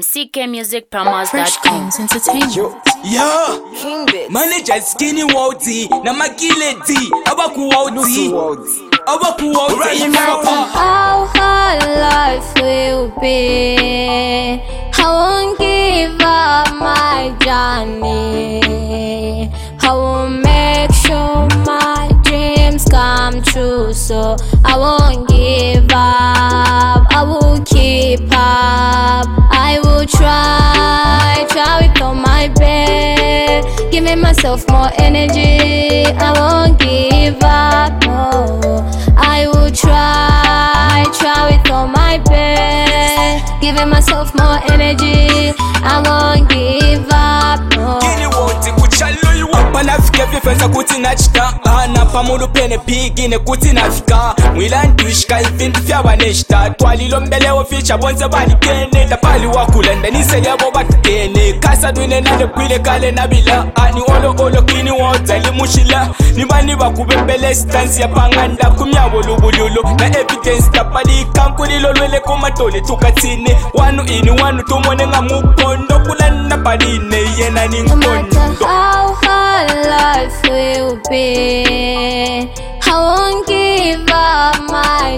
ckmusicpromos.com. Fresh Kings Entertainment. Yo, manager skinny Walty, na makile D, abaku Walty, right now. How hard life will be, I won't give up my journey. I will make sure my dreams come true, so I won't give up. I will keep up. I will try with all my best, giving myself more energy. I won't give up, no. I will try with all my best, giving myself more energy. I won't give up, no. Panafika vifenza kuti nachita ana pamudu pene pigine kuti nafika mwilandishika ivindu vyabaneshita twalilo mbelewo ficha bonze bali kene tapali wakulanda nise yabo batukene kasa dwine nane kwile kale nabila ani olo kini wota limushila nibani bakubembele stansi ya panganda kumyawo lubululu na evidence tapali kankulilo lwele kumatole tukatine wanu ini wanu tumone nga mukondo kulanda paline yena ninkondo. Life will be, I won't give up my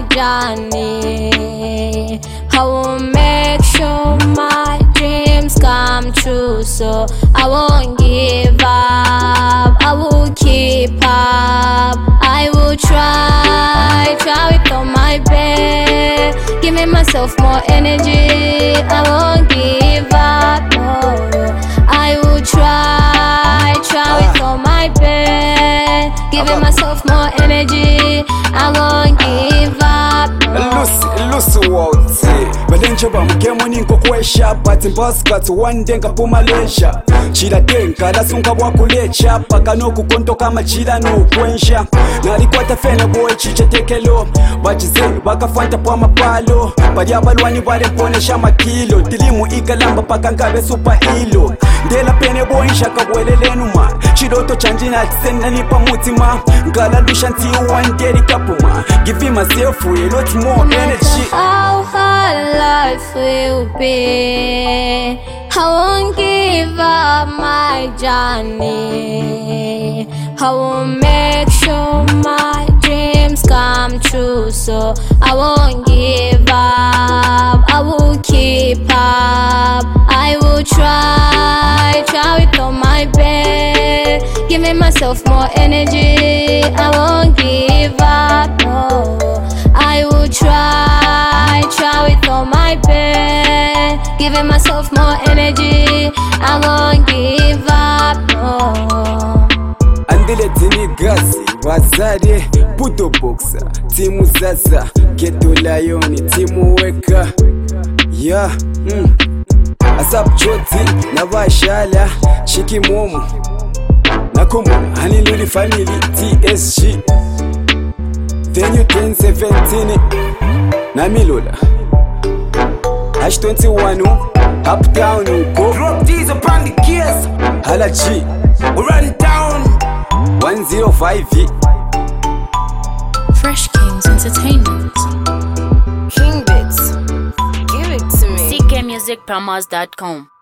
journey. I will make sure my dreams come true, so I won't give up. I will keep up. I will try with all my best, giving myself more energy. I won't give up, no. I will try with all my best, giving myself more energy. I won't give up, no. Lucy Walty balenjoba mukemuni nkokwesha but mbaskats one day nkapuma lesha chila tenka lasunga bwakulecha paka nokukontoka machila nokwensha nalikwata fena boy chichetekelo bachizeni bakafanta pwa mapalo balya balwani balemponesha makilo tilimu ikalamba paka ngabe super ilo ndela pene boy shakabwelelenuma chidoto chanjina tsena nipa mutima ngala lushanti one day kapuma give myself a lot more energy. How hard life will be, I won't give up my journey. I will make sure my dreams come true, so I won't give up. I will keep up. I will try with all my best, giving myself more energy. I won't give up, no. I will try with all my best, giving myself more energy. I won't give up, no. Andile tini gazi, wazade, puto boxer, timu zaza, geto layoni, timu weka. Yeah, Asap Joti, Navashala, Chiki Momo, Nakumu, Haniluli family, TSG. Then you 2017, Namilola, Hash 21, Uptown, go. Drop these upon the gears. Halachi, We run down 105. Fresh Kings Entertainment. ckmusicpromos.com.